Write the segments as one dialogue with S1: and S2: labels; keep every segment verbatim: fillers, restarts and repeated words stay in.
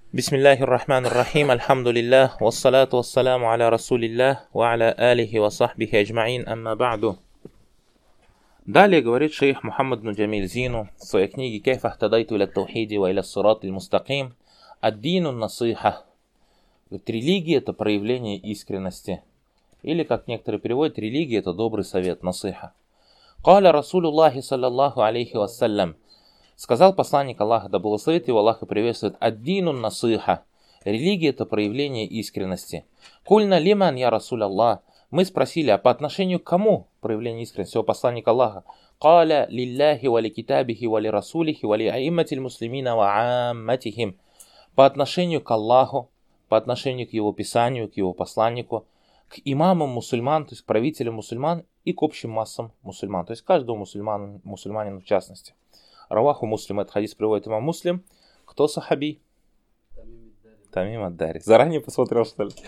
S1: Бисмиллахи рахмани рахим, альхамдулиллах, вассалату вассаламу аля расулиллах, ва аля алихи ва сахбихи аджмаин, амма ба'ду. Далее говорит шейх Мухаммад ибн Джамиль Зину в своей книге «Кейф ахтадайту иля таухиди ва иля сират аль-мустаким» «Ад-дину насиха». Религия — это проявление искренности. Или, как некоторые переводят, религия — это добрый совет, насиха. «Каля Расулуллахи саллаллаху алейхи вассалям». Сказал посланник Аллаха, да благословит его Аллах и приветствует: «Ад-дину насиха». Религия — это проявление искренности. «Кульна лиман я Расуль Аллах». Мы спросили, а по отношению к кому проявление искренности у посланника Аллаха? «Каля лилляхи ва ли китабихи ва ли расулихи ва ли аимматиль муслимина ва амматихим». По отношению к Аллаху, по отношению к его писанию, к его посланнику, к имамам мусульман, то есть правителям мусульман, и к общим массам мусульман, то есть каждому мусульман, мусульманину в частности. Раваху Муслим, этот хадис приводит имам Муслим. Кто сахаби? Тамим ад-Дари. Заранее посмотрел, что ли?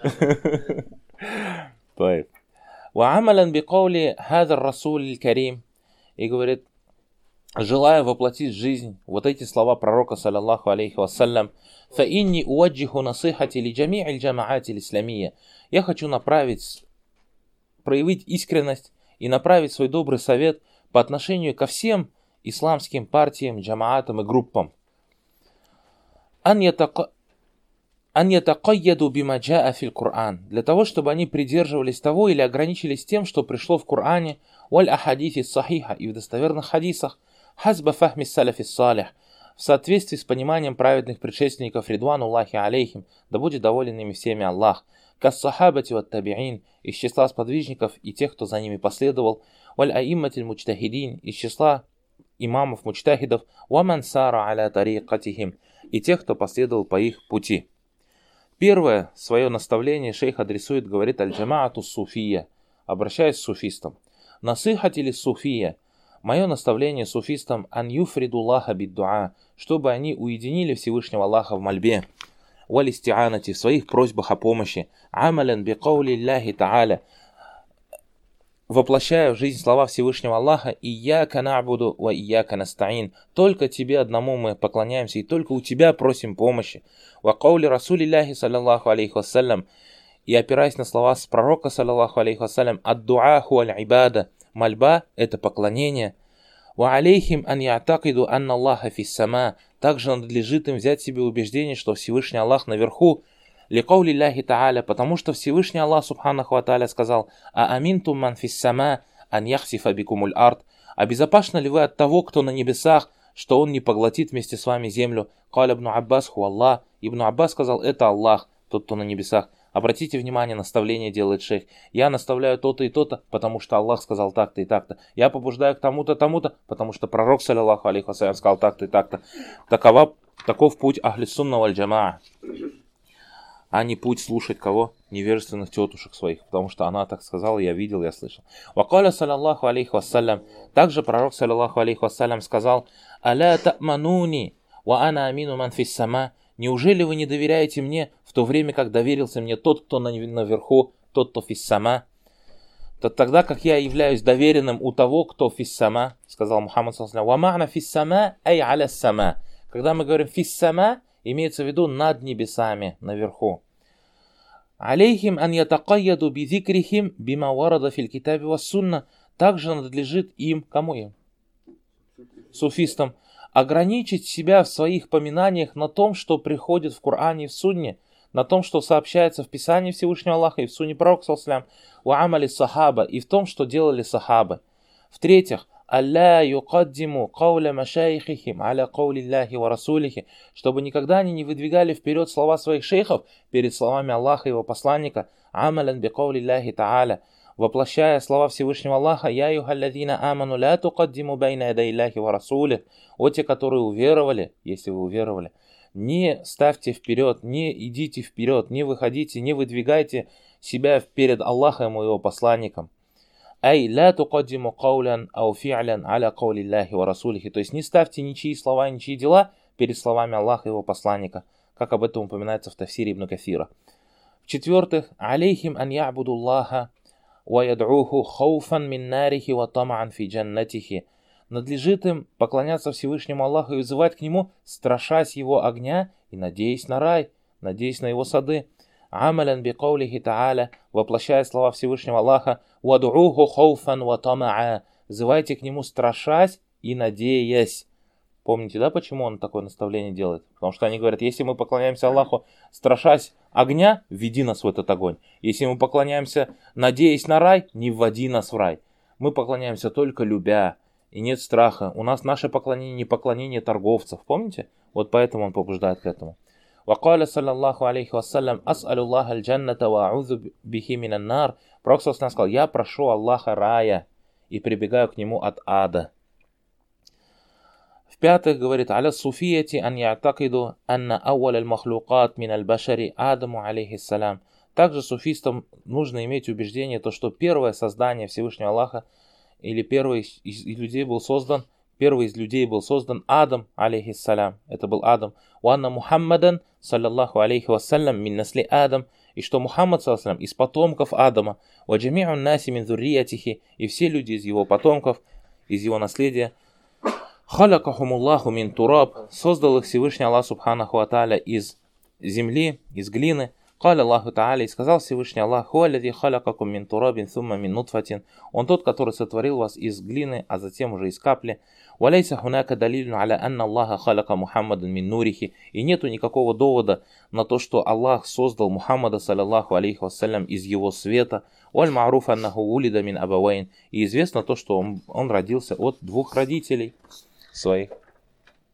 S1: طيب. وعملا بقول هذا الرسول الكريم. И говорит, желая воплотить в жизнь вот эти слова пророка, саллаллаху алейхи вассалям, فإني أوجه نصيحتي لجميع الجماعات الإسلامية. Я хочу направить, проявить искренность и направить свой добрый совет по отношению ко всем исламским партиям, джамаатам и группам. Ан ятакайяду бима джаа фил Кур'ан. Для того, чтобы они придерживались того или ограничились тем, что пришло в Коране, валь ахадити сахиха, и в достоверных хадисах, хазба фахми салафи салих, в соответствии с пониманием праведных предшественников ридвануллахи алейхим, да будет доволен ими всеми Аллах, кас сахабати ват табиин, из числа сподвижников и тех, кто за ними последовал, валь аимматиль муджтахидин, из числа имамов, муджтахидов, ваман сара аля тарикатихим, и тех, кто последовал по их пути. Первое свое наставление шейх адресует, говорит, аль-джамаату суфия, обращаясь к суфистам. Насихат или суфия, мое наставление суфистам, ан юфридуллаха биддуа, чтобы они уединили Всевышнего Аллаха в мольбе, валь истианати, в своих просьбах о помощи, амалян би каули Аллахи та'аля, воплощая в жизнь слова Всевышнего Аллаха: «Ияка на'буду ва ияка настаин», только тебе одному мы поклоняемся и только у тебя просим помощи. Ва каули Расулиллахи саллаллаху алейхи вассалям, и опираясь на слова с пророка саллаллаху алейхи вассалям: «Ад-дуа хуаль ибада», мольба — это поклонение. Ва алейхим ан я'такиду анна Аллаха фис сама, также надлежит им взять себе убеждение, что Всевышний Аллах наверху. Ликаули Аллахи та'аля, потому что Всевышний Аллах субханаху ва та'аля сказал: «А аминтум ман фис сама ан яхсифа бикумуль ард». А безопасны ли вы от того, кто на небесах, что он не поглотит вместе с вами землю? Каля ибн Аббас ху Аллах. Ибн Аббас сказал: это Аллах, тот, кто на небесах. Обратите внимание, наставление делает шейх. Я наставляю то-то и то-то, потому что Аллах сказал так-то и так-то. Я побуждаю к тому-то, тому-то, потому что пророк, саллаллаху алейхи вассалям, сказал так-то и так-то. Такова, таков путь ахли сунна валь джамаа. А не путь слушать кого? Невежественных тетушек своих, потому что она так сказала, я видел, я слышал. Вакаля саллаллаху алейхи вассалям, также пророк, саллаллаху алейхи вассалям, сказал: «Аля та'мануни ва ана амину ман фис сама». Неужели вы не доверяете мне, в то время как доверился мне тот, кто наверху, тот, кто фис сама? Тогда как я являюсь доверенным у того, кто фис сама, сказал Мухаммад саллаллаху алейхи вассалям: «Ва ма'на фис сама ай аля сама». Когда мы говорим фис сама, имеется в виду над небесами, наверху. Алейхим ан ятакайяду бидзикрихим бима варада фил китаби ва сунна. Также надлежит им, кому им? Суфистам, ограничить себя в своих поминаниях на том, что приходит в Коране и в Сунне, на том, что сообщается в Писании Всевышнего Аллаха и в Сунне пророка саллаллаху алейхи ва саллям, ва амали сахаба, и в том, что делали сахабы. В-третьих, «Алла юкаддиму кауля машайхихим аля каули Аллахи ва расулихи», чтобы никогда они не выдвигали вперед слова своих шейхов перед словами Аллаха и его посланника, «Амалян би каули Аллахи та'аля», воплощая слова Всевышнего Аллаха: «Я юхалладина аману ля тукаддиму байна ядай Аллахи ва расулих», о те, которые уверовали, если вы уверовали, не ставьте вперед, не идите вперед, не выходите, не выдвигайте себя перед Аллахом и его посланником. Ай ля тукаддиму каулян ау фи'лян аля каули Аллахи ва расулихи, то есть не ставьте ничьи слова, ничьи дела перед словами Аллаха и его посланника, как об этом упоминается в тафсире Ибн Кафира. В-четвертых, алейхим ан я'буду Аллаха ва яд'уху хауфан мин нарихи ва там'ан фи джаннатихи. надлежит им поклоняться Всевышнему Аллаху и вызывать к Нему, страшась Его огня и надеясь на рай, надеясь на Его сады. Амалян би каулихи та'аля, воплощая слова Всевышнего Аллаха, вад'уху хауфан ва тама'a, взывайте к Нему, страшась и надеясь. Помните, да, почему он такое наставление делает? Потому что они говорят, если мы поклоняемся Аллаху, страшась огня, введи нас в этот огонь. Если мы поклоняемся, надеясь на рай, не вводи нас в рай. Мы поклоняемся только любя, и нет страха. У нас наше поклонение не поклонение торговцев, помните? Вот поэтому он побуждает к этому. وقال صلى الله عليه وسلم أسأل الله الجنة وأعوذ به من النار. Пророк сказал, я прошу Аллаха рая и прибегаю к нему от ада. В-пятых, говорит, аля суфияти ан я'такиду анна ауаль аль-махлукат мин аль-башари Адаму алейхиссалям. Также суфистам нужно иметь убеждение, то, что первое создание Всевышнего Аллаха или первый из, из людей был создан, первый из людей был создан Адам алейхиссалям. Это был Адам. Уанна Мухаммадан саллаллаху алейхи вассалям мин насли Адам. И что Мухаммад саллаллаху алейхи из потомков Адама. Ва джами'ун наси мин зурриятихи. И все люди из его потомков, из его наследия. Халякахумуллаху мин тураб, создал их Всевышний Аллах Субханаху ва Тааля из земли, из глины. Каля Аллаху Тааля, и сказал Всевышний Аллах, хуаллади халякакум мин турабин сумма мин нутфатин. Он тот, который сотворил вас из глины, а затем уже из капли. Валяйса хунака далилюн аля анна Аллаха халяка Мухаммадан мин нурихи. И нету никакого довода на то, что Аллах создал Мухаммада саллаллаху алейхи вассалям из его света. Валь ма'руф аннаху улида мин абавайн. И известно то, что он, он родился от двух родителей своих.